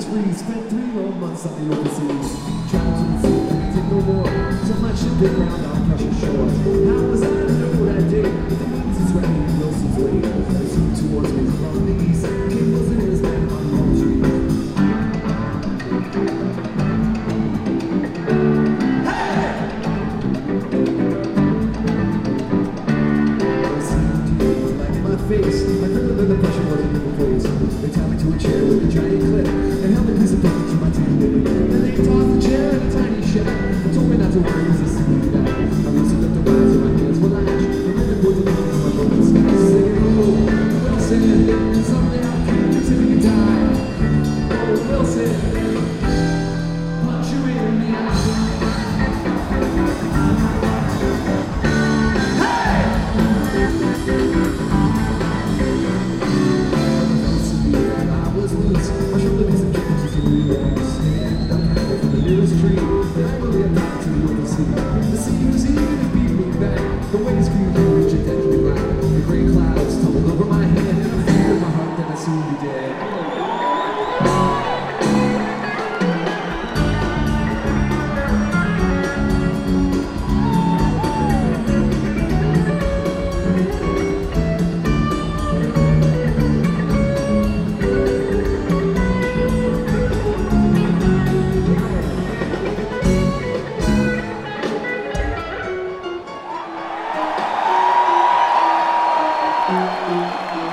spree. Spent 3 long months on the open seas. Traveled to the sea, couldn't take no more. So my ship hit round on precious shores. How was I to know that day? The winds is ready, Wilson's way. The sea towards me from the east. King Wilson and his men on the palm tree. Face. I felt that the pressure wasn't in the place. They tied me to a chair with a giant clip and held a piece of paper to my tendon. Then they tossed the chair in a tiny shack and told me not to worry, cause it's sleeping back. I loosened up the wires and my hands were lashed. The men that put the hands on my broken stacks singing, oh, Wilson, someday I'll keep you till you die. Oh, Wilson, punch you in the eye. The sea was eager to beat me back. The waves grew huge and deadly black. The gray clouds tumbled over my head, and I feared in my heart that I'd soon be dead. Thank you.